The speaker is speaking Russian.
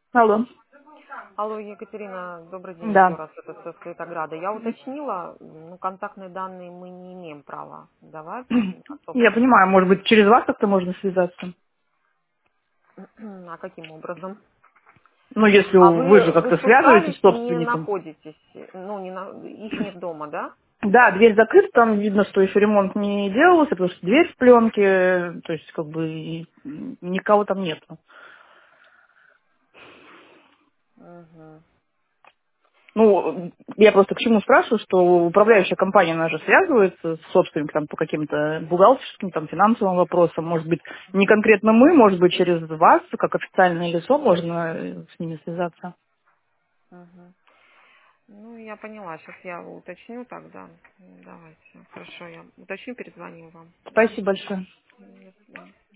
Алло. Алло, Екатерина, добрый день еще Да. раз, это со Скрытограда. Я уточнила, ну, контактные данные мы не имеем права давать от Я собственника. понимаю, может быть, через вас как-то можно связаться? А каким образом? Ну, если А вы же вы как-то связываетесь спускались с и не собственником. находитесь, ну, их нет дома, да? Да, дверь закрыта, там видно, что еще ремонт не делался, потому что дверь в пленке, то есть как бы никого там нету. Угу. Ну, я просто к чему спрашиваю, что управляющая компания, она же связывается с собственником там, по каким-то бухгалтерским, там, финансовым вопросам. Может быть, не конкретно мы, может быть, через вас, как официальное лицо, можно с ними связаться. Угу. Ну, я поняла, сейчас я уточню тогда. Давайте, хорошо, я уточню, перезвоню вам. Спасибо большое. До свидания.